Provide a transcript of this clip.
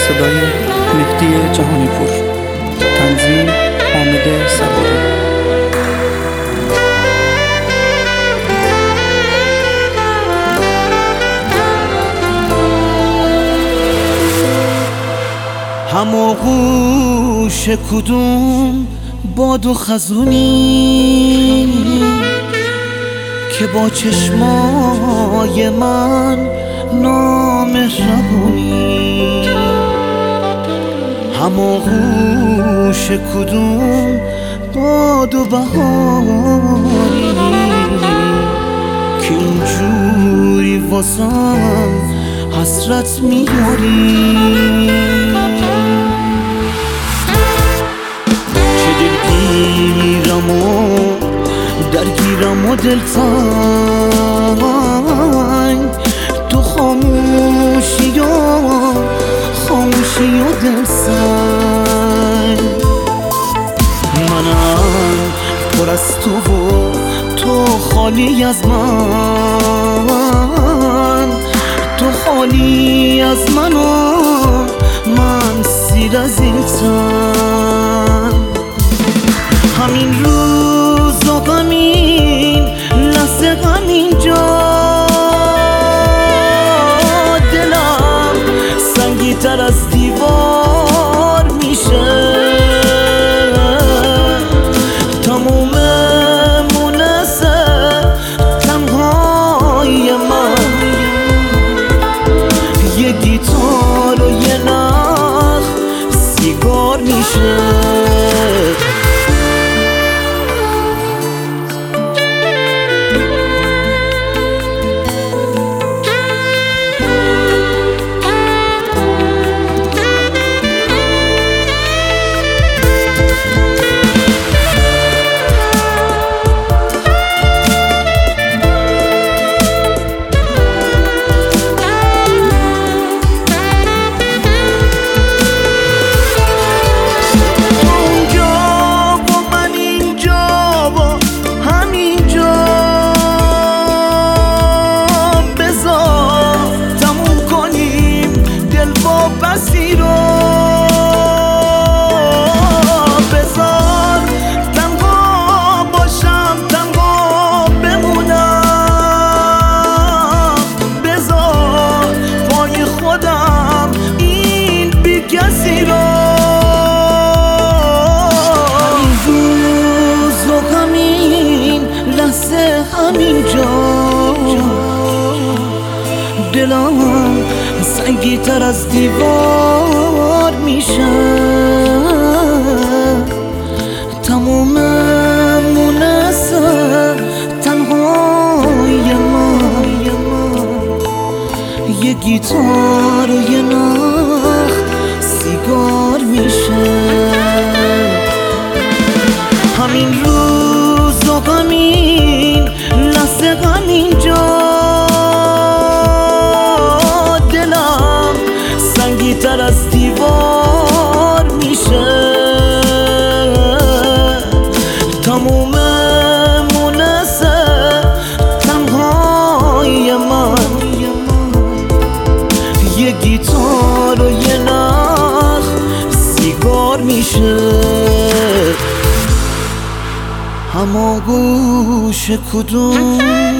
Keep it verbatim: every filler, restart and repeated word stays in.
صدای مهدی جهانی پور، تنظیم حامد صبوری. هماغوش کدوم باد و خزونی که با چشمای من نامهربونی، هماغوش کدوم باد و بهاری که اینجوری واسم حسرت میاری. چه دلگیرم و درگیرم و دلتنگ، تو خاموشی و خاموشی و دلسنگ. منم پر از تو و تو خالی از من، تو خالی از من و من سیر از این تن. همین روز و غمین لحظه غمین جا، دلم سنگی تر از دیوار میشه. تموم مونسه تنهای من یه گیتار و یه نخ سیگار میشه. همینجا دلم سنگی تر از دیوار میشه. تموم مونسه تنهای من یه گیتار و یه نخ سیگار میشه. همین روز و غمین لحظه غمین جا، دلم سنگی تر از دیوار میشه. تموم مونسه تنهای من یه گیتار و یه نخ سیگار میشه. هماغوش کدوم